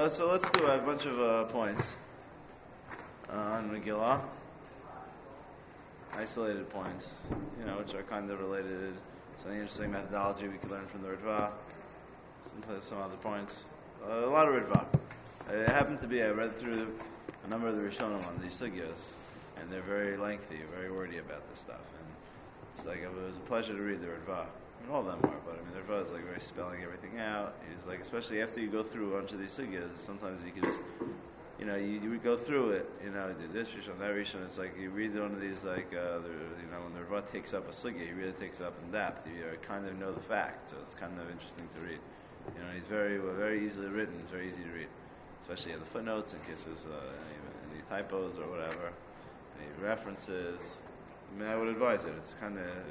So let's do a bunch of points on Megillah. Isolated points, which are kind of related. Some interesting methodology we could learn from the Ritva. Some other points. A lot of Ritva. It happened to be, I read through a number of the Rishonim on these sugyas, and they're very lengthy, very wordy about this stuff. And it's like, it was a pleasure to read the Ritva. All of them are, but the Ritva is like very spelling everything out. He's like, especially after you go through a bunch of these sugyas, sometimes you can just, you would go through it, this Rishon, that Rishon, it's like you read one of these, like, when the Ritva takes up a sugya, he really takes it up in depth. You kind of know the fact, so it's kind of interesting to read. He's very, very easily written, it's very easy to read. Especially at the footnotes in case there's any typos or whatever, any references. I would advise it. It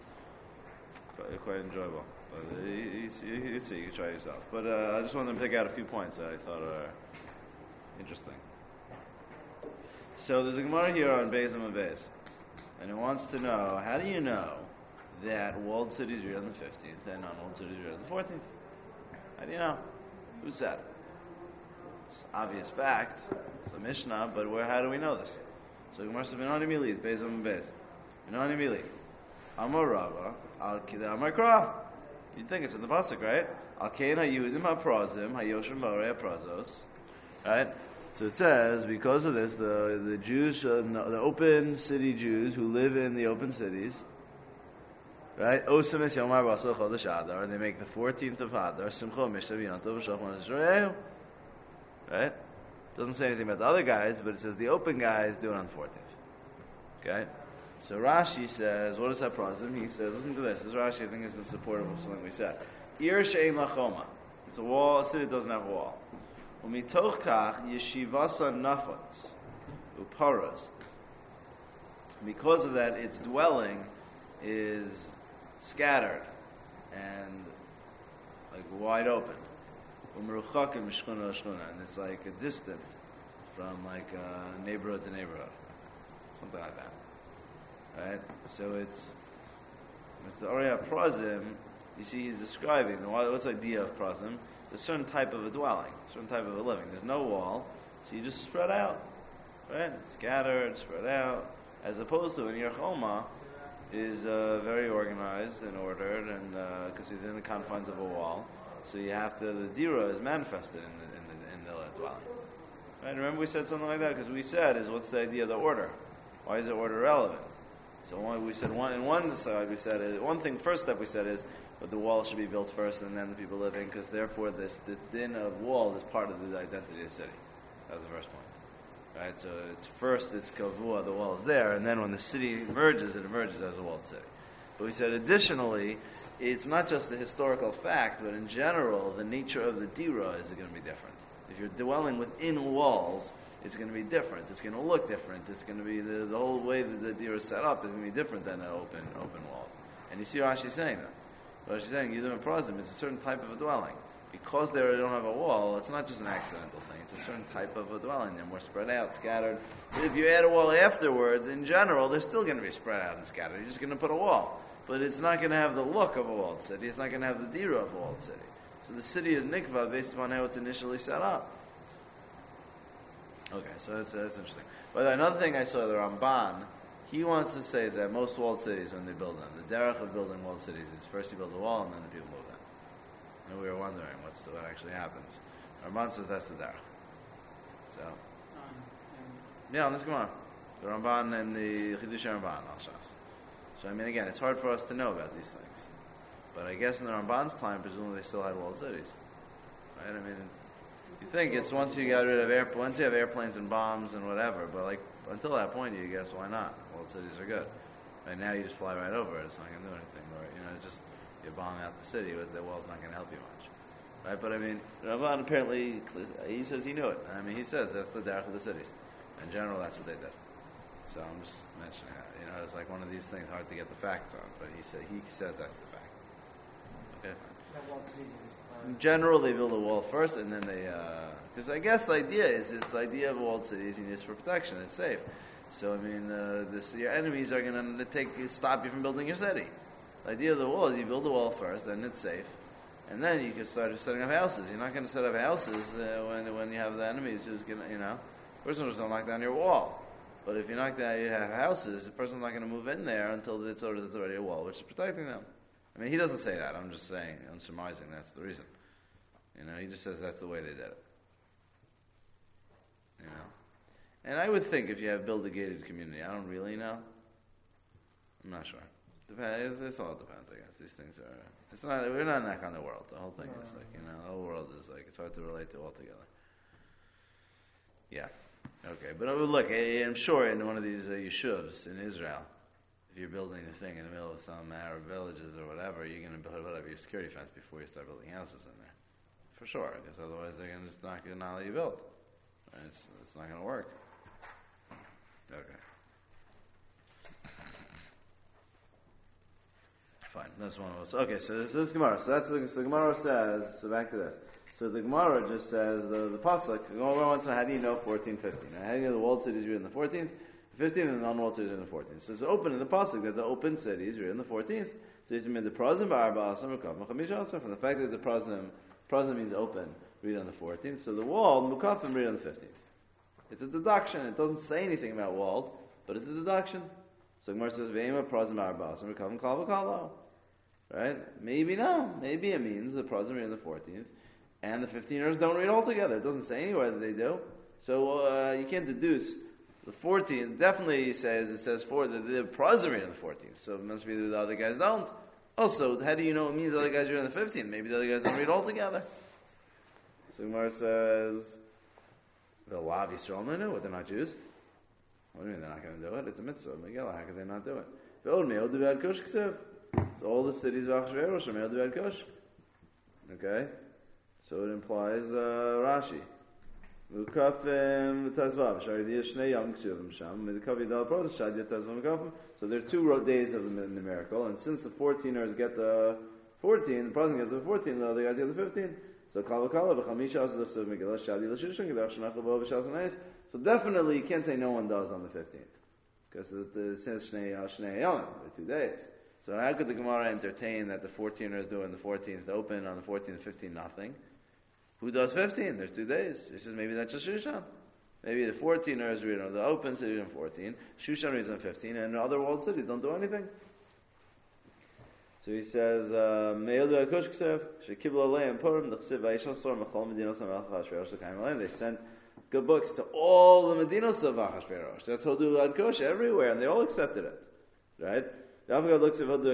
was quite enjoyable. But you can try it yourself. But I just wanted to pick out a few points that I thought are interesting. So there's a Gemara here on Beis and Beis, and it wants to know, how do you know that walled cities read on the 15th and non-walled cities read on the 14th? How do you know? Who said it? It's obvious fact. It's a Mishnah, but how do we know this? So Gemara says, "V'nani mili, Beis and Beis. V'nani mili, Amar Rava, Al Kidei Amar Kra." You think it's in the pasuk, right? Al Kein HaYehudim HaPrazim HaYoshim Ba'arei HaPrazos. Right? So it says, because of this, the Jews, the open city Jews who live in the open cities, right? Osem es Yomar Basel Chodesh Adar, and they make the 14th of Adar, Simcha Mishav Yantov V'Shachman Yisrael. Right? Doesn't say anything about the other guys, but it says the open guys do it on the 14th. Okay? So Rashi says, what is that problem? He says, listen to this. This Rashi, I think, is in support of something we said. Ir she'ein lachoma. It's a wall, a city doesn't have a wall. Umitoch kach yeshivasa nafotz uparas. Because of that, its dwelling is scattered and like wide open. Umeruchakim mishchuna shchuna, and it's like a distant from like neighborhood to neighborhood, something like that. Right? So it's the Arei Prazim. You see, he's describing what's the idea of Prazim? It's a certain type of a dwelling, a certain type of a living. There's no wall, so you just spread out, right? Scattered, spread out, as opposed to in Yer Choma is very organized and ordered, and because it's within the confines of a wall, so you have to. The dira is manifested in the dwelling. Right? Remember we said something like that because we said what's the idea of the order? Why is the order relevant? So we said one first step we said is, but the wall should be built first and then the people living, because therefore the din of wall is part of the identity of the city. That was the first point. Right? So it's kavua, the wall is there, and then when the city emerges, it emerges as a walled city. But we said additionally, it's not just the historical fact, but in general, the nature of the dira is going to be different. If you're dwelling within walls, it's going to be different. It's going to look different. It's going to be the whole way that the dira is set up is going to be different than an open wall. And you see Rashi's saying that. Rashi's saying Yidum and Prazim is a certain type of a dwelling. Because they don't have a wall, it's not just an accidental thing. It's a certain type of a dwelling. They're more spread out, scattered. But if you add a wall afterwards, in general, they're still going to be spread out and scattered. You're just going to put a wall. But it's not going to have the look of a walled city. It's not going to have the dira of a walled city. So the city is nikva based upon how it's initially set up. Okay, so that's interesting. But another thing I saw, the Ramban, he wants to say is that most walled cities, when they build them, the derech of building walled cities is first you build a wall and then the people move in. And we were wondering what actually happens. Ramban says that's the derech. So, yeah, let's go on. The Ramban and the Chidush Ramban, al-Shas. So, again, it's hard for us to know about these things. But I guess in the Ramban's time, presumably they still had walled cities. Right? You think it's once you got rid of once you have airplanes and bombs and whatever, but until that point, you guess why not? Walled cities are good. Right now, you just fly right over it. It's not going to do anything. Or, just you bomb out the city, but the wall's not going to help you much. Right? But Ramban apparently, he says he knew it. He says that's the derech of the cities. In general, that's what they did. So I'm just mentioning that. It's like one of these things hard to get the facts on, but he says that's the fact. Okay, fine. In general, they build a wall first, and then they, because I guess the idea is the idea of walled cities you need for protection. It's safe. So your enemies are going to stop you from building your city. The idea of the wall is you build the wall first, then it's safe, And then you can start setting up houses. You're not going to set up houses when you have the enemies who's going to, person was going to knock down your wall. But if you have houses, the person's not going to move in there until it's already a wall, which is protecting them. I mean, he doesn't say that. I'm just saying, I'm surmising that's the reason. He just says that's the way they did it. And I would think if you have built a gated community, I don't really know. I'm not sure. Depends. It all depends, I guess. These things are. It's not. We're not in that kind of world. The whole thing is like, the whole world is like, it's hard to relate to altogether. Yeah. Okay. But look, I'm sure in one of these yeshuvs in Israel, if you're building a thing in the middle of some Arab villages or whatever, you're going to put your security fence before you start building houses in there. For sure. Because otherwise they're going to just not let you build. It's not going to work. Okay. Fine, that's one of us. Okay, so this is Gemara. So the Gemara says. So back to this. So the Gemara just says the pasuk. The Gemara wants to know, how do you know 14, 15? Now, how do you know the walled cities are in the 14th, 15th, and the non-walled cities are in the 14th? So it's open in the pasuk that the open cities are in the 14th. So it's mean the prazim ba'arba asam mukaf machamisha asam. From the fact that the prazim means open, read on the 14th. So the walled mukafim read on the 15th. It's a deduction. It doesn't say anything about walled, but it's a deduction. So Gemara says ve'ema prazim ba'arba asam mukafim kal v'kalo. Right? Maybe no. Maybe it means the prazim read on the 14th, and the 15ers don't read altogether. It doesn't say anywhere that they do. So you can't deduce. The 14th definitely says the prazim read on the 14th. So it must be that the other guys don't. Also, how do you know it means the other guys read on the 15th? Maybe the other guys don't read altogether. So Gemara says, the law of Yisrael know what they're not Jews. What do you mean they're not going to do it? It's a mitzvah. Megillah, how could they not do it? So all the cities of Achashverosh are Me'od Vad Kush. Okay? So it implies Rashi. Mukafim Tazvav. Sharidiya Shnei Yom Ksuvim Sham. Medikavi Dal Protos Shadiya Tazvav Mukafim. So there are 2 days of the miracle, and since the 14ers get the 14, the President gets the 14, the other guys get the 15. So Kalakala V'chamisha Asad Chsuv Megillah Shadi L'Shushan Gedach Shnachavo V'Shas Anais. So definitely you can't say no one does on the 15th. Because it says Shnei Yom, the 2 days. So how could the Gemara entertain that the 14ers do on the 14th open, on the 14th, 15 nothing? Who does 15? There's 2 days. He says maybe that's just Shushan. Maybe the 14ers read on the open cities on 14, Shushan reads on 15, and other walled cities don't do anything. So he says, they sent good books to all the Medinos of Achashverosh. That's Hodu Ad Kosh everywhere, and they all accepted it. Right? So it says all the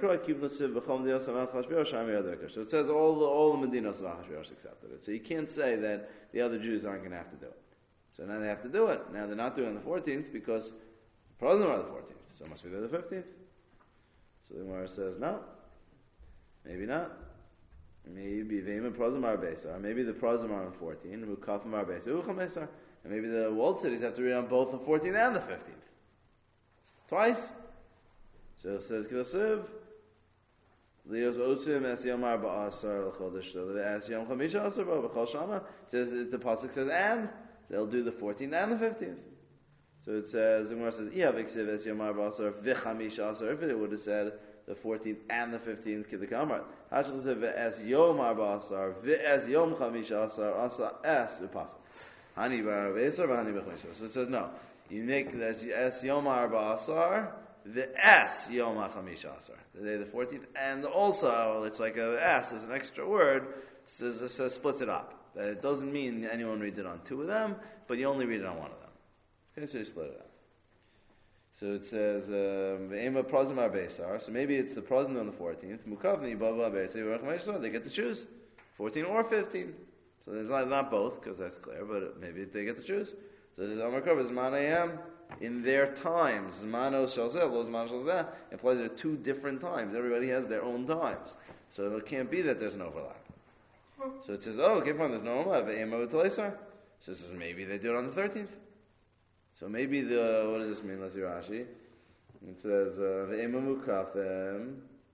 Medinos of Achashverosh accepted it. So you can't say that the other Jews aren't going to have to do it. So now they have to do it. Now they're not doing it on the 14th because the Prazim are the 14th. So it must be the 15th. So the Gemara says, no. Maybe not. Maybe Vema Prazim are Besar. Maybe the Prazim are on 14. Mukafim are Besar. And maybe the walled cities have to read on both the 14th and the 15th. Twice. So it says, Kilasiv, Leos Osim, Es Yom Arba Asar, L'chodesh, Es Yom Chamisha Asar, B'chol Shana. It says, the Pasuk says, and they'll do the 14th and the 15th. So it says, the Gemara says, Iav Iksiv, Es Yom Arba Asar, V'chamisha Asar. If it would have said the 14th and the 15th, Kidakamar. Hashal said, V'es Yom Arba Asar, V'es Yom Chamisha Asar, Asar Es, the Pasuk. Hani Bar Vesar, Hani B'chamisha. So it says, no. You make this Es Yom Arba Asar, the S Yom HaChamisha Asar, the day of the 14th, and also it's like a S is an extra word, says splits it up. That it doesn't mean anyone reads it on 2 of them, but you only read it on 1 of them. Okay, so you split it up. So it says Ve'ema Prazim Arbesar. So maybe it's the Prazim on the 14th. Mukavni Bava Arbesar. They get to choose 14 or 15. So there's not both because that's clear, but maybe they get to choose. So it says Amar Krav is Manayam. In their times, Mano Shalzeh, Lo Zman Shalzeh, implies there are 2 different times. Everybody has their own times. So it can't be that there's an overlap. So it says, okay, fine, there's no overlap. So it says, maybe they do it on the 13th. So maybe what does this mean? Let's see Rashi. It says, Ve'ema Mukafem,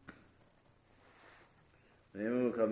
so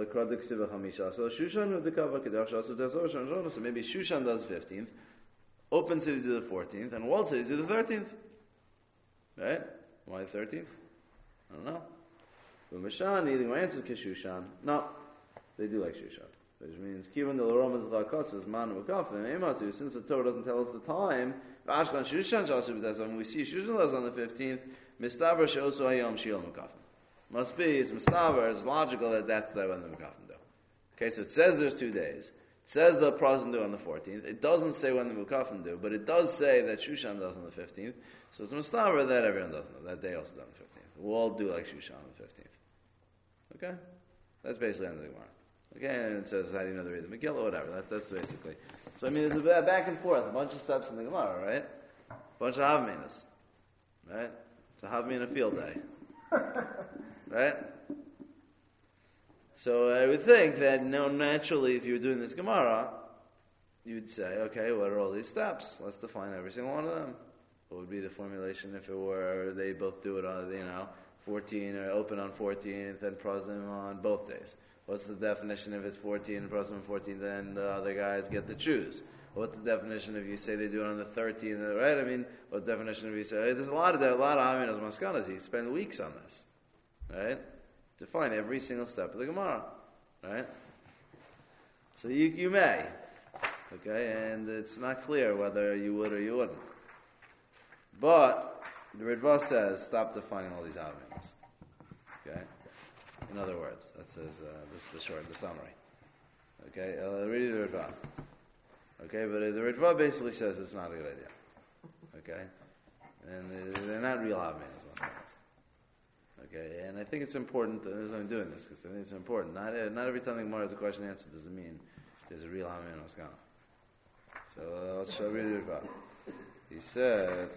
maybe Shushan does 15th, open cities do the 14th, and walled cities do the 13th. Right? Why the 13th? I don't know. Umashani, the answer is Kishushan. No, they do like Shushan. Which means, Kivan the Laromas Lakos Man Mukafim, Ematu, since the Torah doesn't tell us the time, Ashkan Shushan Shasubitaz, when we see Shushan on the 15th, Mistaber Shosu Hayom Shiel Mukafim. Must be, it's Mistaber, it's logical that that's when the Mukafim do. Okay, so it says there's 2 days. It says the Prasim do on the 14th. It doesn't say when the Mukafim do, but it does say that Shushan does on the 15th. So it's Mistaber that everyone does know, that they also do on the 15th. We'll all do like Shushan on the 15th. Okay? That's basically the end of the Gemara. Okay, and it says, how do you know to read the Megillah, whatever. That's basically. So, I mean, there's a back and forth, a bunch of steps in the Gemara, right? A bunch of Havminas. Right? It's a Havmina field day. Right? So, I would think that, naturally, if you were doing this Gemara, you'd say, okay, what are all these steps? Let's define every single one of them. What would be the formulation if it were, they both do it on, 14, or open on 14th, and Prasim on both days? What's the definition if it's 14 and Prasim on 14th, then the other guys get to choose? What's the definition if you say they do it on the 13th, right? I mean, what's the definition if you say, there's a lot of Aminos Maskanas, you spend weeks on this, right? Define every single step of the Gemara, right? So you may, okay, and it's not clear whether you would or you wouldn't. But the Ritva says, stop defining all these Aminos, okay? In other words, that says, this is the summary. Okay, read the Ritva. Okay, but the Ritva basically says it's not a good idea. Okay? And they're not real Havminas, Maskanas. Okay, and I think it's important, as I'm doing this, because I think it's important. Not every time the Gemara has a question and answer doesn't mean there's a real Havmina Maskana. So I'll read the Ritva. He says,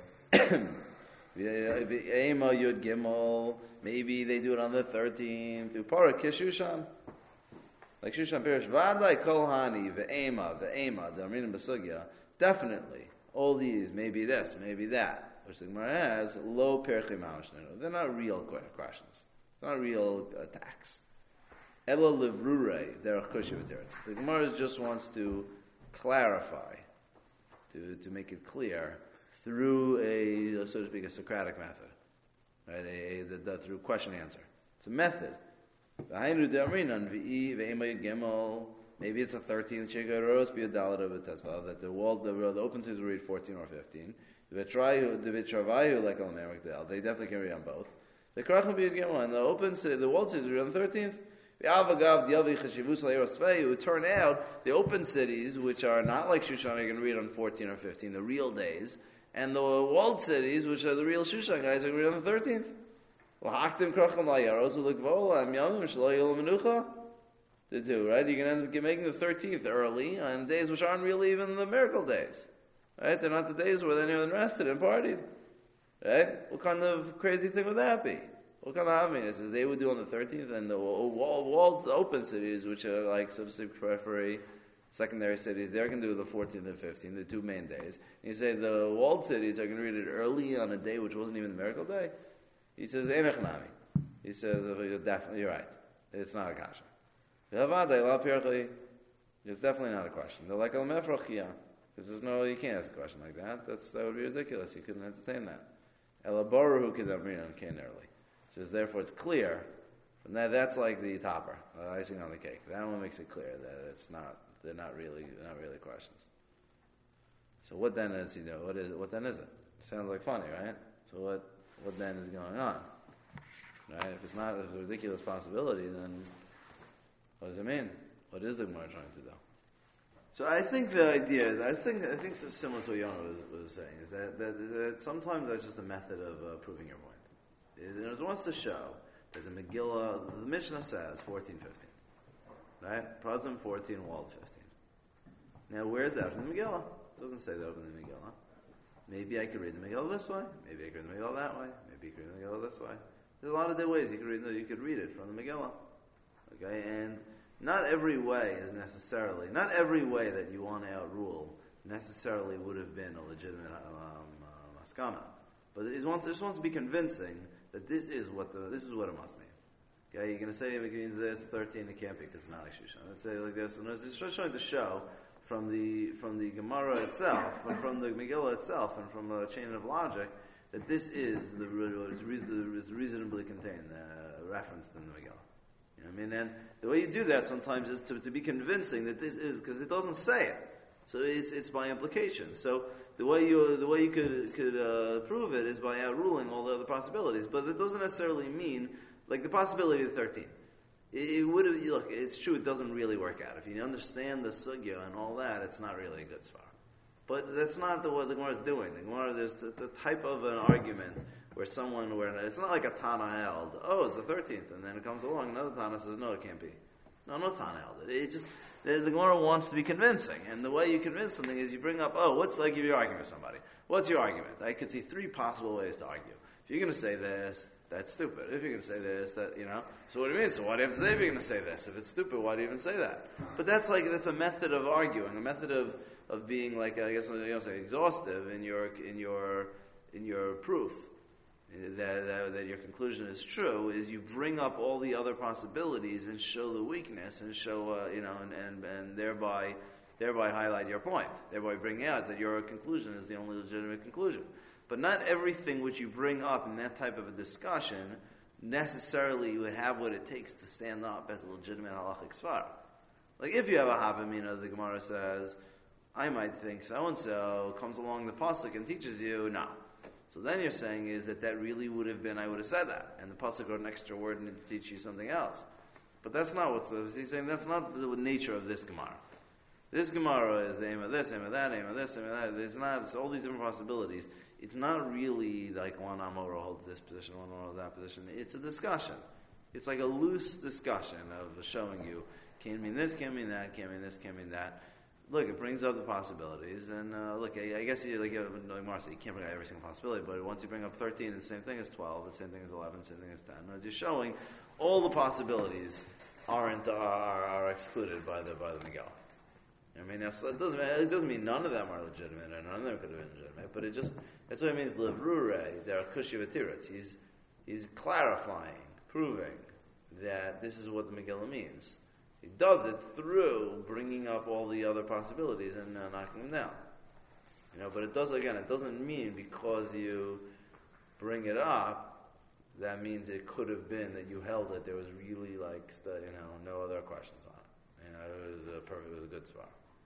Ema Yud Gimel, maybe they do it on the 13th. Upara Kishushan. Like Shushan Pirish, Vadai Kolhani, Ve'ema, the Amrinim Basugya. Definitely, all these, maybe this, maybe that, which the Gemara has, low Perchim Hamashnu. They're not real questions. It's not real attacks. Ela Livrure, Derech Kushi V'teretz. The Gemara just wants to clarify, to make it clear, through a, so to speak, a Socratic method. Right? Through question answer. It's a method. Maybe it's the 13th Shigah be a Dalit of a Tezvav, that the open cities will read 14 or 15. The Vitravayu, like Al Merikdal, they definitely can read on both. The Krachim be a Gimel, and the open city, the walled cities read on the 13th. It would turn out the open cities, which are not like Shushan, are going to read on 14 or 15, the real days, and the walled cities, which are the real Shushan guys, are going to read on the 13th. They do, right? You're going to end up making the 13th early on days which aren't really even the miracle days. Right? They're not the days where they're even rested and partied. Right? What kind of crazy thing would that be? What kind of Havminas is they would do on the 13th, and the walled open cities, which are like, so to speak, periphery, secondary cities, they're going to do the 14th and 15th, the 2 main days. And you say the walled cities are going to read it early on a day which wasn't even the miracle day? He says, Einachnami. He says, definitely, you're right. It's not a kasha. It's definitely not a question. They're like, because you can't ask a question like that. That would be ridiculous. You couldn't entertain that. Elaboru kedamrinan came early. Says, therefore, it's clear. But now that's like the topper, icing on the cake. That one makes it clear that it's not. They're not really questions. So what then is he doing? What then is it? Sounds like funny, right? So what then is going on? Right? If it's not a ridiculous possibility, then what does it mean? What is the Gemara trying to do? So I think the idea is, I think this is similar to what Yonah was saying, is that sometimes that's just a method of proving your point. It wants to show that the Megillah, the Mishnah says 14, 15. Right? Prasim 14, walled 15. Now where's that from the Megillah? It doesn't say that over the Megillah. Maybe I could read the Megillah this way. Maybe I could read the Megillah that way. Maybe you could read the Megillah this way. There's a lot of different ways you could read it from the Megillah. Okay, and not every way that you want to outrule necessarily would have been a legitimate maskana. But it just wants to be convincing that this is what it must mean. Okay, you're going to say if it means this 13, it can't be because it's not like Shushan. Let's say like this, and it's just showing the show from the Gemara itself, and from the Megillah itself, and from a chain of logic, that this is what is reasonably contained. referenced in the Megillah. You know what I mean? And the way you do that sometimes is to be convincing that this is, because it doesn't say it. So it's by implication. So the way you could prove it is by outruling all the other possibilities. But it doesn't necessarily mean, like the possibility of 13. It would have, look, it's true, it doesn't really work out. If you understand the sugya and all that, it's not really a good svara. But that's not what the Gemara is doing. The Gemara, there's the type of an argument where it's not like a Tana held, oh, it's the 13th, and then it comes along, another Tana says, no, it can't be. No Tana held it. It just, the Gemara wants to be convincing, and the way you convince something is you bring up, what's like if you're arguing with somebody? What's your argument? I could see 3 possible ways to argue. If you're going to say this, that's stupid. If you're going to say this, so what do you mean? So why do you have to say if you're going to say this? If it's stupid, why do you even say that? But that's a method of arguing, a method of being like, I guess, say exhaustive in your proof. That your conclusion is true, is you bring up all the other possibilities and show the weakness and show and thereby highlight your point, thereby bring out that your conclusion is the only legitimate conclusion. But not everything which you bring up in that type of a discussion necessarily would have what it takes to stand up as a legitimate halachic svara. Like if you have a havamina, the Gemara says, I might think so and so comes along the pasuk and teaches you no. So then you're saying is that really would have been, I would have said that. And the pasuk wrote an extra word and to teach you something else. But that's not he's saying that's not the nature of this Gemara. This Gemara is aim of this, aim of that, aim of this, aim of that. It's all these different possibilities. It's not really like one Amora holds this position, one Amora holds that position. It's a discussion. It's like a loose discussion of showing you, can't mean this, can't mean that, can't mean this, can't mean that. Look, it brings up the possibilities, and look, I guess like Marcy, you can't bring up every single possibility, but once you bring up 13, it's the same thing as 12, the same thing as 11, the same thing as 10. As you're showing, all the possibilities are excluded by the Megillah. I mean, it doesn't mean none of them are legitimate, or none of them could have been legitimate, but that's what it means, Levrure, they're Kushi V'Tiritz. He's clarifying, proving that this is what the Megillah means. He does it through bringing up all the other possibilities and knocking them down. But it doesn't mean because you bring it up, that means it could have been that you held it. There was really no other questions on it. It was a good spot.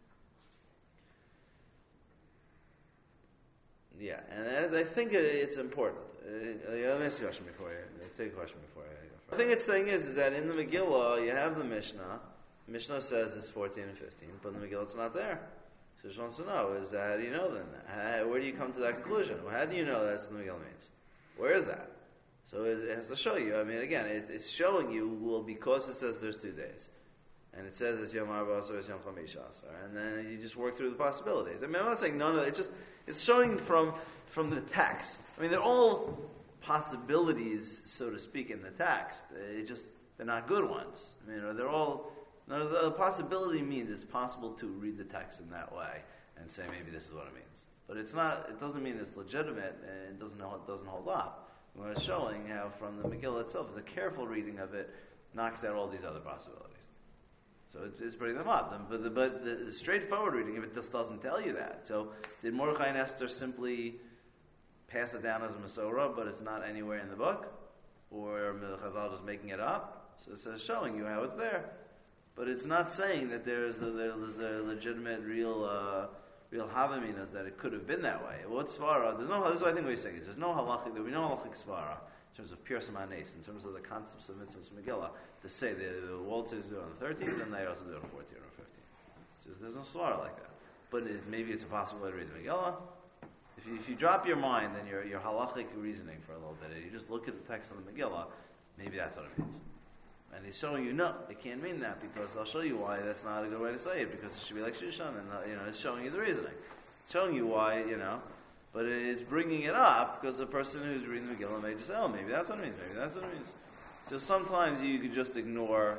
Yeah, and I think it's important. Let me ask you a question before take a question before I go further. The thing it's saying is that in the Megillah, you have the Mishnah. The Mishnah says it's 14 and 15, but in the Megillah it's not there. So she wants to know, how do you know then? Where do you come to that conclusion? Well, how do you know that's what the Megillah means? Where is that? So it has to show you. I mean, again, it's showing you, because it says there's 2 days. And it says it's Yom Arba Asar, it's Yom Chamish Asar. And then you just work through the possibilities. I mean, I'm not saying none of it. It's showing from the text. I mean, they're all possibilities, so to speak, in the text. They're not good ones. I mean, they're all... a possibility means it's possible to read the text in that way and say maybe this is what it means. But it's not. It doesn't mean it's legitimate, and it doesn't hold up. When it's showing how from the Megillah itself, the careful reading of it knocks out all these other possibilities. So it's bringing them up. But the straightforward reading of it just doesn't tell you that. So did Mordechai and Esther simply pass it down as a Masorah, but it's not anywhere in the book? Or Chazal just making it up? So it says showing you how it's there. But it's not saying that there's a legitimate, real havaminas that it could have been that way. What svara? This is what I think we're saying. There's no halachic. There will be no halachic svara in terms of pure semanes, in terms of the concepts of mitzvahs Megillah, to say the world says do it on the 13th, and they also do it on the 14th or 15th. So there's no svara like that. But maybe it's a possible way to read the Megillah. If you drop your mind and your halachic reasoning for a little bit, and you just look at the text of the Megillah, maybe that's what it means. And he's showing you, no, it can't mean that, because I'll show you why that's not a good way to say it, because it should be like Shushan, and it's showing you the reasoning. Showing you why, but it's bringing it up, because the person who's reading the Megillah may just say, oh, maybe that's what it means, maybe that's what it means. So sometimes you can just ignore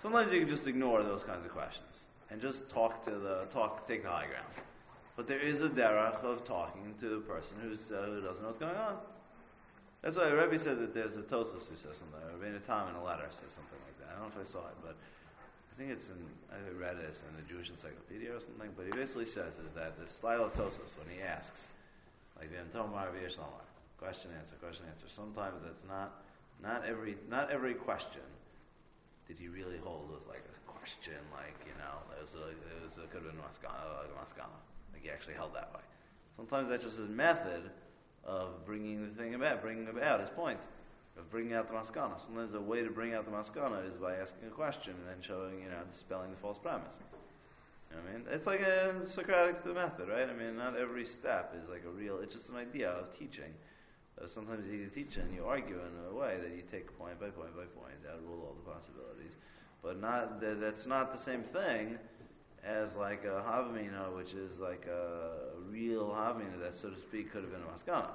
those kinds of questions, and just take the high ground. But there is a derech of talking to the person who doesn't know what's going on. That's why Rebbe said that there's a Tosfos who says something. Rabbeinu Tam in a letter says something like that. I don't know if I saw it, but I think I read it in the Jewish Encyclopedia or something. But he basically says is that the style of Tosfos, when he asks, like V'yam Tomar V'yesh Lomar, question answer. Sometimes that's not Not every question did he really hold was like a question, like it could have been maskana, like he actually held that way. Sometimes that's just his method of bringing about his point, of bringing out the maskana. Sometimes a way to bring out the maskana is by asking a question and then showing, dispelling the false premise. You know what I mean? It's like a Socratic method, right? I mean, not every step is like it's just an idea of teaching. Sometimes you teach and you argue in a way that you take point by point by point, that rule all the possibilities. But that's not the same thing as like a havamina, which is like a real havamina that, so to speak, could have been a maskana.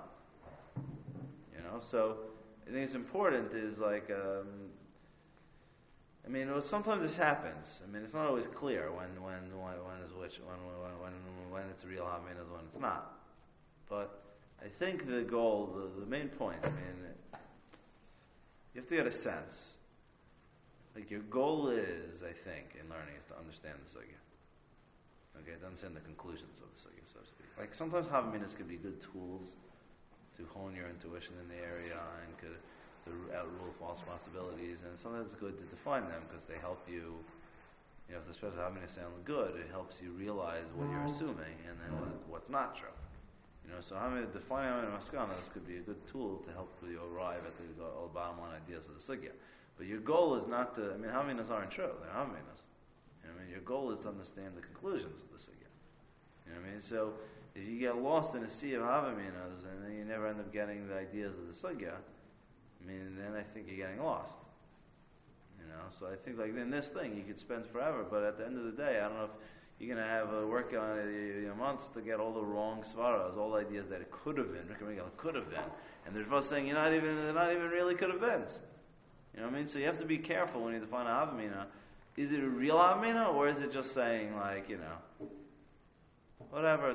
So I think it's important is like, sometimes this happens. I mean, it's not always clear when is which, when it's a real havamina is when it's not. But I think the goal, the main point, you have to get a sense. Like your goal is, I think, in learning is to understand the sugya. Okay, to understand the conclusions of the sugya, so to speak. Like sometimes havaminas could be good tools to hone your intuition in the area and to outrule false possibilities. And sometimes it's good to define them because they help you. If the special havaminas sound good, it helps you realize what you're assuming and then what's not true. So defining havamina maskanas could be a good tool to help you arrive at the bottom line ideas of the sugya. But your goal is not to. Havaminas aren't true; they're havaminas. Your goal is to understand the conclusions of the sugya. So if you get lost in a sea of havaminas and then you never end up getting the ideas of the sugya, then I think you're getting lost. So I think like in this thing you could spend forever, but at the end of the day, I don't know if you're going to have a work on months to get all the wrong svaras, all ideas that it could have been, and they're both saying they're not even really could have been. So you have to be careful when you define a havamina. Is it a real havamina, or is it just saying like whatever?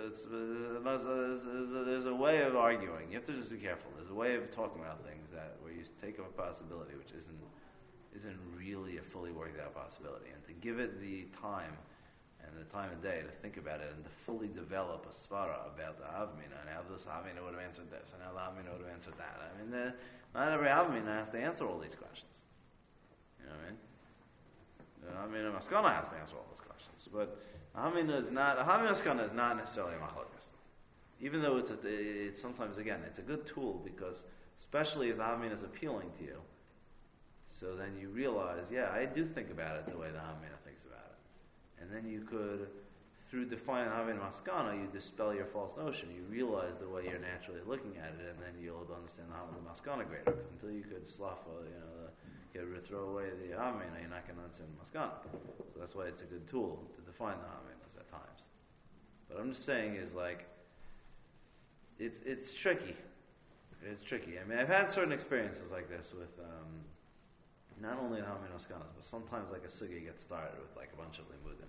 There's a way of arguing. You have to just be careful. There's a way of talking about things where you take up a possibility which isn't really a fully worked out possibility, and to give it the time and the time of day to think about it and to fully develop a svara about the havamina and how this havamina would have answered this and how the havamina would have answered that. Not every havamina has to answer all these questions. You know what I mean? The havamina maskana has to answer all those questions, but havamina maskana is not necessarily a machlokas. Even though it's sometimes again it's a good tool because especially if the havamina is appealing to you, so then you realize, I do think about it the way the havamina thinks about it. And then you could, through defining havamina maskana, you dispel your false notion. You realize the way you're naturally looking at it, and then you'll understand the havamina maskana greater. Because until you could throw away the havamina, you're not going to understand the maskana. So that's why it's a good tool to define the havaminas at times. But I'm just saying is like, it's tricky. It's tricky. I've had certain experiences like this with. Not only the havamina maskanas, but sometimes like a sugya gets started with like a bunch of limudim.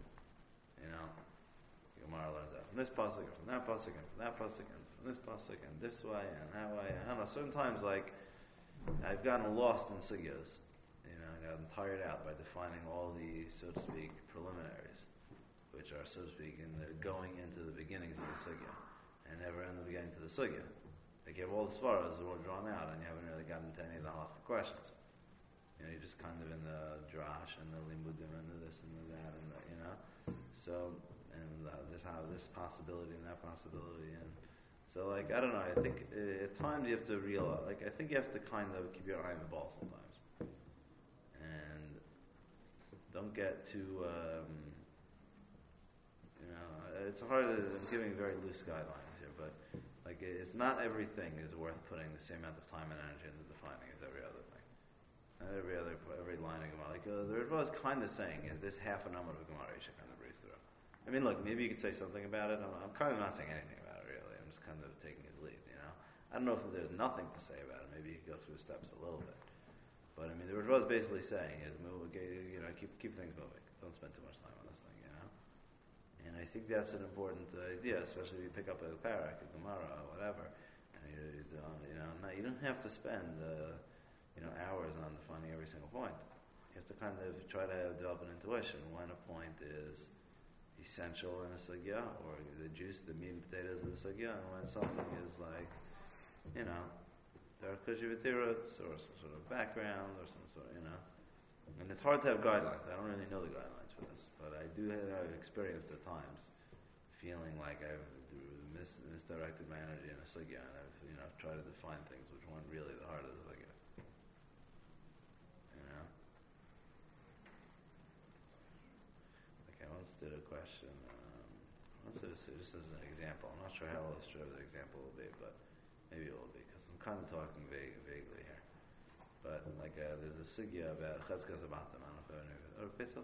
Gemara learns that from this pasuk, and from that pasuk, and from that pasuk, and from this pasuk, and this way, and that way. I don't know. Certain times, like I've gotten lost in sugyas. I gotten tired out by defining all the, so to speak, preliminaries, which are, so to speak, going into the beginnings of the sugya, and never in the beginning to the sugya. Like you have all the svaras all drawn out, and you haven't really gotten to any of the halachic questions. You're just kind of in the drash and the limudim and the this and the that and the, so and this possibility and that possibility and so like I don't know. I think at times you have to realize. Like I think you have to kind of keep your eye on the ball sometimes, and don't get too. It's hard. I'm giving very loose guidelines here, but like it's not everything is worth putting the same amount of time and energy into defining as every other thing. And every line of Gemara, like the Ritva is kind of saying, is this half a number of Gemara you should kind of breeze through? Look, maybe you could say something about it. I'm kind of not saying anything about it really. I'm just kind of taking his lead. I don't know if there's nothing to say about it. Maybe you could go through the steps a little bit. But the Ritva is basically saying is move, keep things moving. Don't spend too much time on this thing. And I think that's an important idea, especially if you pick up a parak, a Gemara, or whatever, and you don't have to spend. Hours on defining every single point. You have to kind of try to develop an intuition when a point is essential in a sugya, or the juice, the meat and potatoes of the sugya, and when something is like, Kushivatiruts, or some sort of background, or some sort of, And it's hard to have guidelines. I don't really know the guidelines for this, but I do have experience at times feeling like I've misdirected my energy in a sugya, and I've tried to define things which weren't really the heart of the sugya. Like I once did a question. Just as an example. I'm not sure how illustrative the example will be, but maybe it will be because I'm kind of talking vaguely here. But there's a sugya about chazkas abatim. I don't know if I know. Or based on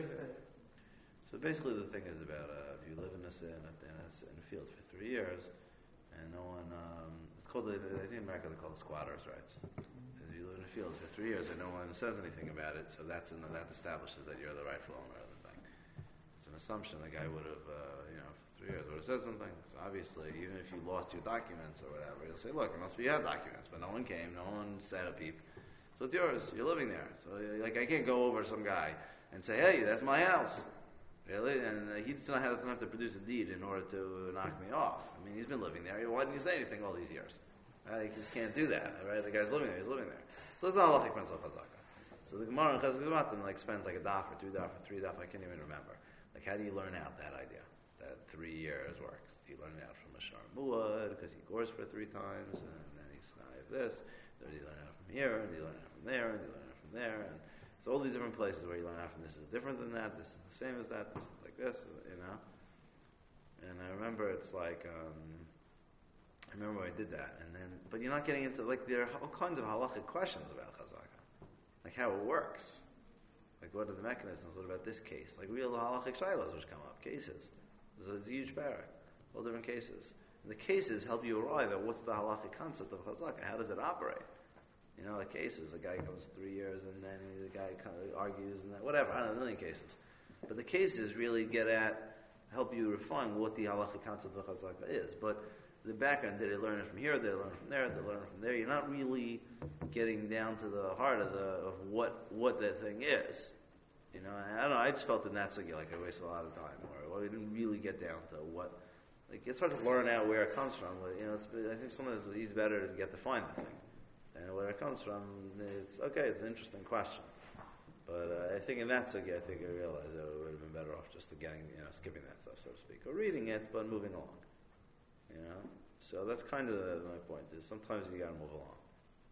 So basically, the thing is about if you live in a field for 3 years, and no one, it's called, I think in America they call it squatters' rights. If you live in a field for 3 years and no one says anything about it, so that establishes that you're the rightful owner of the thing. It's an assumption the guy would have, for 3 years would have said something. So obviously, even if you lost your documents or whatever, you'll say, look, it must be you had documents, but no one came, no one said a peep. So it's yours. You're living there. So I can't go over to some guy and say, hey, that's my house. Really? And he doesn't have to produce a deed in order to knock me off. I mean, he's been living there. Why didn't he say anything all these years? Right? He just can't do that. Right? The guy's living there. He's living there. So that's not a halachic principle of chazaka. So the Gemara in Chazak Zematim spends a daf or 2 daf or 3 daf. I can't even remember. How do you learn out that idea? That 3 years works. Do you learn it out from a Shar Muad because he gores for 3 times and then he's chayiv this? Or do you learn it out from here? And do you learn it out from there? And do you learn it out from there? And so all these different places where you learn out from this is different than that, this is the same as that, this is like this, And I remember it's I remember I did that, but you're not getting into, there are all kinds of halachic questions about chazaka. How it works. What are the mechanisms? What about this case? Real halachic shaylas which come up, cases. There's a huge parak, all different cases. And the cases help you arrive at what's the halachic concept of chazaka, how does it operate? Cases, a guy comes 3 years and then the guy kind of argues and then whatever, I don't know, a million cases. But the cases really help you refine what the halachic concept of chazaka is. But the background, did they learn it from here, did they learn it from there, did they learn it from there? You're not really getting down to the heart of what that thing is. I don't know, I just felt in that sugya I wasted a lot of time, or we didn't really get down to what, it's hard to learn out where it comes from. I think sometimes it's better to get to find the thing. And where it comes from, it's an interesting question. But I think in that sugya, I realized that it would have been better off just skipping that stuff, so to speak, or reading it, but moving along. So that's kind of my point, is sometimes you gotta move along.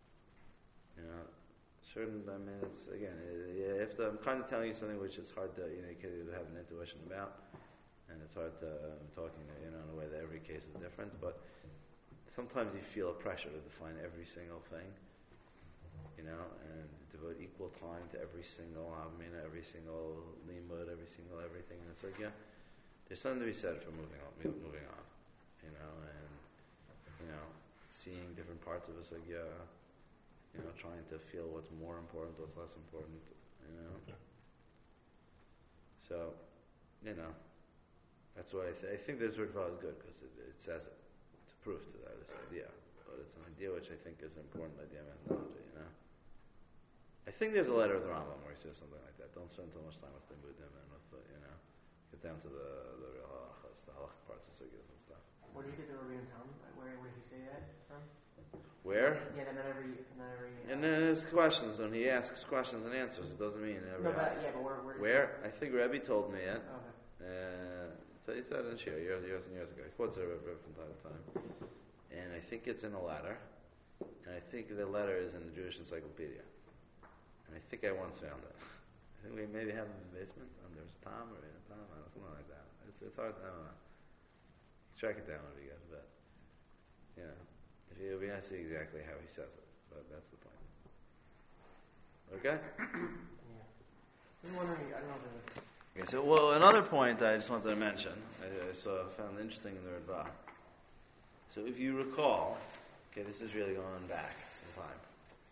If I'm kind of telling you something which is hard to, you could have an intuition about, and it's hard to, I'm talking, in a way that every case is different, but sometimes you feel a pressure to define every single thing, and devote equal time to every single amina, every single limud, every single everything. And it's there's something to be said for moving on, and seeing different parts of a sugya, trying to feel what's more important, what's less important, So, that's why I think this Ritva is good because it says it. It's a proof to this idea, but it's an idea which I think is an important idea of methodology. I think there's a letter of the Rambam where he says something like that. Don't spend so much time with the Buddhim and with get down to the real halachas, the halachic parts of sugyas and stuff. Where do you get the Rabbeinu Tam? Where did he say that from? Where? Yeah, not every. And then his questions, when he asks questions and answers, it doesn't mean every. No, but where? Where? I think Rebbe told me it. Okay. So he said it in Shir years and years ago. He quotes it from time to time, and I think it's in a letter, and I think the letter is in the Jewish Encyclopedia, and I think I once found it. I think we maybe have it in the basement. There's a Tom or a Tom, something like that. It's hard. I don't know. Track it down would be good, but if you be nice to see exactly how he says it, but that's the point. Okay? Yeah. I'm wondering, I don't know. Okay, so another point I just wanted to mention, I found interesting in the Ritva. So if you recall, this is really going back some time,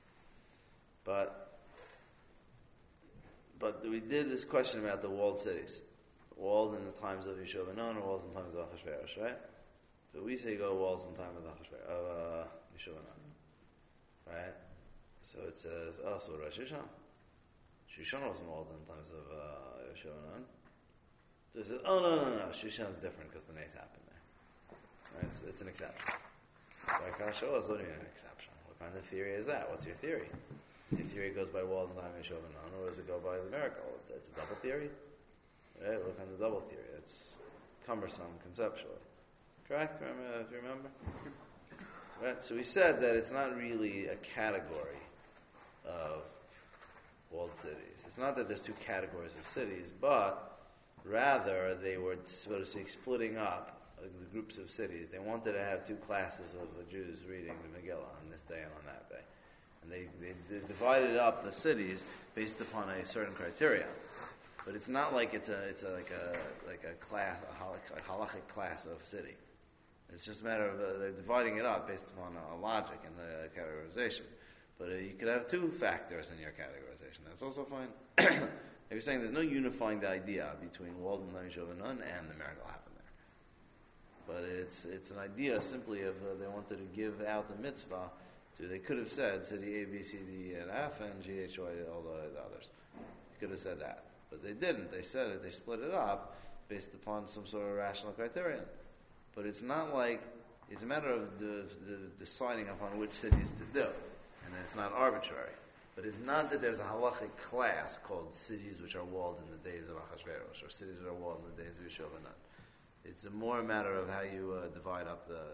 but we did this question about the walled cities. Walled in the times of Yeshua Nun, or walls in the times of Achashverosh, right? So we say go walls in the time of Yeshua Nun, right? So it says, so Rosh Hashanah. Shushan wasn't walled in the times of Yeshua Nun. So it says, no. Shushan is different because the nays happened there. Right? So it's an exception. Like Kasha was only an exception. What kind of theory is that? What's your theory? Your theory goes by walled time Yeshua Benon, or does it go by the miracle? It's a double theory. Right? Look on the double theory. It's cumbersome conceptually. Correct? Remember, if you remember? Right? So we said that it's not really a category of walled cities. It's not that there's two categories of cities, but rather they were, so to speak, splitting up the groups of cities. They wanted to have two classes of Jews reading the Megillah on this day and on that day. And they divided up the cities based upon a certain criteria. But it's not like it's like a class, a halachic class of city. It's just a matter of they're dividing it up based upon a logic and the categorization. But you could have two factors in your categorization. That's also fine. You're saying there's no unifying the idea between walled and Yeshua Benon and the miracle happened there. But it's an idea simply of they wanted to give out the mitzvah to. They could have said city A, B, C, D, and F, and G, H, Y, all the others. You could have said that, but they didn't. They said it. They split it up based upon some sort of rational criterion. But it's not like it's a matter of the deciding upon which cities to do, and it's not arbitrary. But it's not that there's a halachic class called cities which are walled in the days of Achashverosh, or cities that are walled in the days of Yeshua Benon. It's more a matter of how you divide up the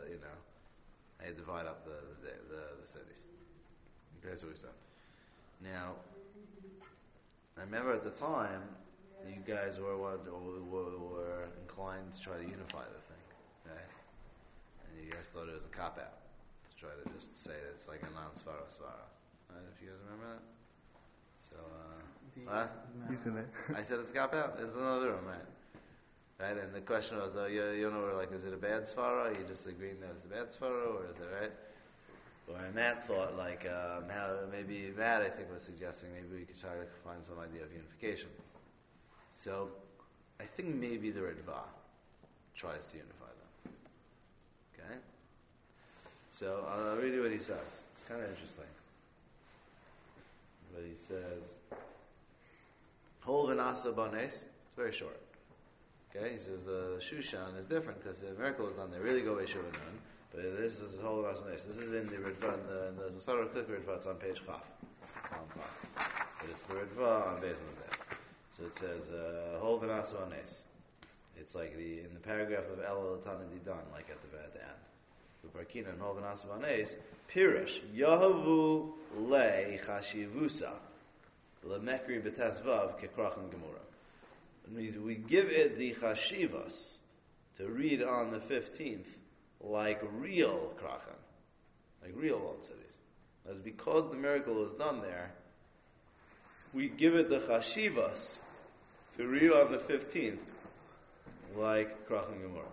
cities. Okay, that's what we said. Now, I remember at the time, you guys were inclined to try to unify the thing, right? And you guys thought it was a cop-out to try to just say that it's like a non-svara svara. Right? If you guys remember that? So, what? You said that. I said it's a cop-out? It's another room, right? Right? And the question was, you know, like, is it a bad svara? Are you just agreeing that it's a bad svara, or is it right? Or Matt thought, like, how maybe Matt, I think, was suggesting maybe we could try to find some idea of unification. So, I think maybe the Ritva tries to unify them. Okay? So, I'll read you what he says. It's kind of interesting. But he says, Hol v'nasa banes. It's very short. Okay? He says, Shushan is different because the miracle is done. They really go by Yeshua Benon. But this is Hol v'nasa banes. This is in the Ritva, in the Sarah Cook Ritva. It's on page Chaf. But it's the Ritva on base of that. So it says, Hol v'nasa banes. It's like in the paragraph of El Tana Didan, like at the end. Parkina and Hol v'nasa banes. Pirish Yahavu le chashivusa lemekri b'tesvav kekrachin gemura. It means we give it the chashivas to read on the 15th like real krachin, like real old cities. That's because the miracle was done there. We give it the chashivas to read on the 15th like krachin gemura.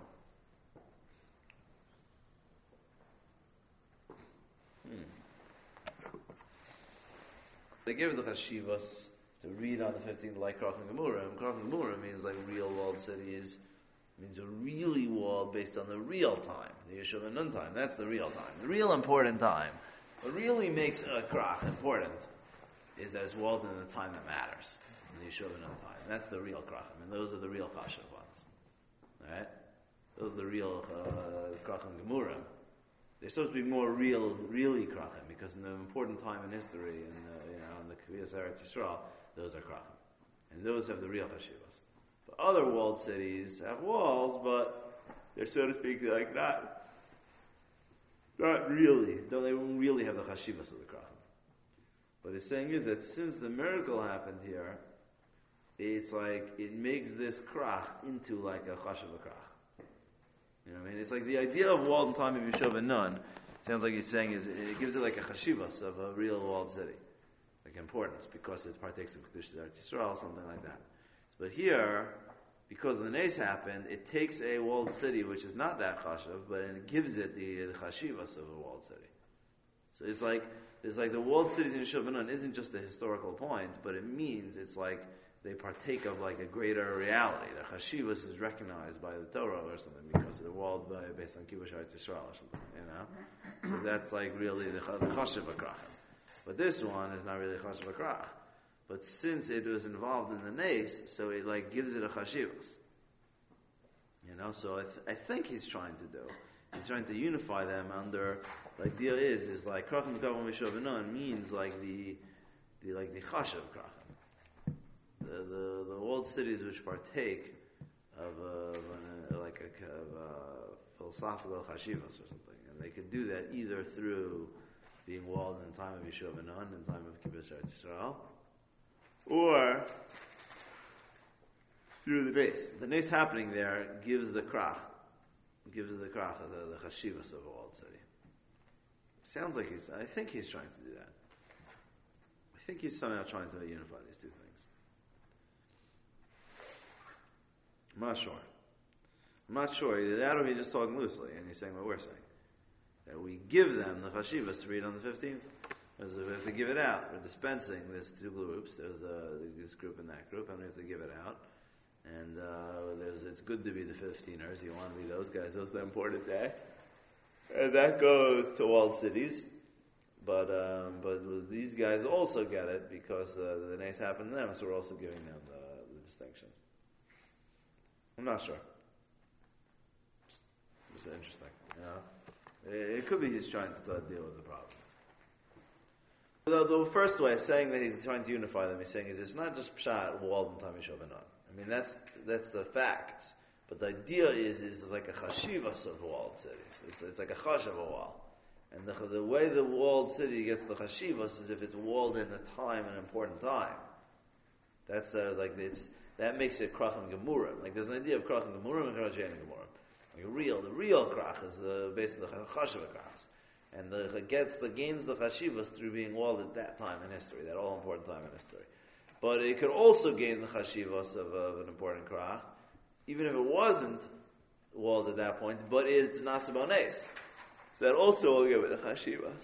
They give the chashivas to read on the 15th like Krachin Gemura. And Krachin Gemura means like real walled cities. Means a really walled based on the real time, the Yeshua Benon time. That's the real time, the real important time. What really makes a krach important is that it's walled in the time that matters, in the Yeshua Benon time. That's the real krachim, and those are the real chashav ones. Right? Those are the real Krachin Gemura. They're supposed to be more really krachim, because in the important time in history, in the Kviyas Eretz Yisrael, those are krachim, and those have the real chashivas. But other walled cities have walls, but they're, so to speak, like not really. They don't really have the chashivas of the krachim. But his saying is that since the miracle happened here, it's like it makes this krach into like a chashav krach. You know what I mean? It's like the idea of walled time of Yeshua Benon, sounds like he's saying is it gives it like a chashivas of a real walled city, like importance, because it partakes of Kedushas Eretz Yisrael, something like that. But here, because the Nes happened, it takes a walled city which is not that chashav, but it gives it the chashivas of a walled city. So it's like the walled cities in Yeshua Benon isn't just a historical point, but it means it's like they partake of like a greater reality. Their chashivas is recognized by the Torah or something because they're walled based on Kibush Eretz Yisrael or something, you know? So that's like really the chashiv akrach. But this one is not really chashiv akrach. But since it was involved in the Nes, so it like gives it a chashivas. You know, so I think he's trying to do He's trying to unify them under. The idea is like krachim b'kavon v'shovenon means like the chashav krachim, the old cities which partake of philosophical chashivas or something, and they could do that either through being walled in the time of Yishuv and Nun, in the time of Kibbutz Eretz Yisrael, or through the base. The nace happening there gives the the chashivas of a walled city. Sounds like I think he's trying to do that. I think he's somehow trying to unify these two things. I'm not sure. Either that or he's just talking loosely, and he's saying what we're saying. That we give them the chashivas to read on the 15th. Because we have to give it out. We're dispensing these two groups. There's this group and that group, and we have to give it out. And it's good to be the 15ers. You want to be those guys. Those are the important day. And that goes to walled cities. But these guys also get it because the nace happened to them, so we're also giving them the distinction. I'm not sure. It's interesting. It could be he's trying to deal with the problem. The first way of saying that he's trying to unify them, he's saying it's not just pshat walled in Tam Yishuv and Nun. I mean that's the facts, but the idea is like a chashivas of walled cities. It's like a chash of a wall, and the way the walled city gets the chashivas is if it's walled in a time, an important time. That's that makes it krachim gemurim. Like there's an idea of krachim gemurim and krachim gemurim. The real krach is basically the chashiva krachs, and gains the chashivas through being walled at that time in history, that all important time in history. But it could also gain the chashivas of an important krach, even if it wasn't walled at that point. But it's nasib ones, so that also will give it the chashivas.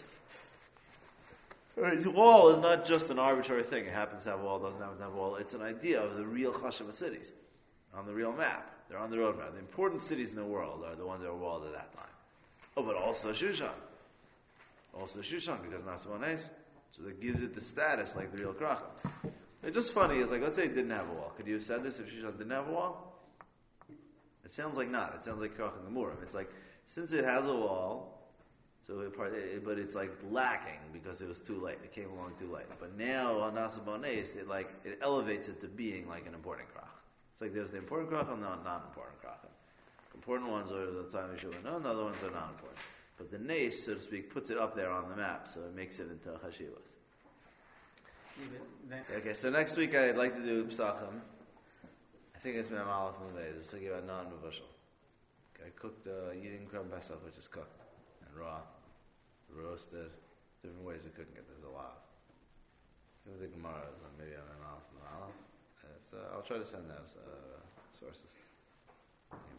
His wall is not just an arbitrary thing. It happens to have a wall, doesn't happen to have a wall. It's an idea of the real chashiva cities on the real map. They're on the roadmap. The important cities in the world are the ones that are walled at that time. Oh, but also Shushan. Because Nasibones. So that gives it the status like the real Krachim. It's just funny. It's like, let's say it didn't have a wall. Could you have said this if Shushan didn't have a wall? It sounds like not. It sounds like Krachim Gemurim. It's like, since it has a wall, but it's like lacking because it was too late. It came along too late. But now on Nasibones, it elevates it to being like an important Krach. It's like there's the important krachim and the non-important krachim. Important ones are the time we should know, and the other ones are non-important. But the nace, so to speak, puts it up there on the map, so it makes it into chashivas. Okay, so next week I'd like to do psachim. I think it's Mem Aleph Mevez. It's talking about non-mevushal. Okay, cooked eating Krem Pesach, which is cooked and raw, roasted. Different ways of cooking it. There's a lot. It's going to the Gemara, maybe on Mem Aleph. I'll try to send out sources.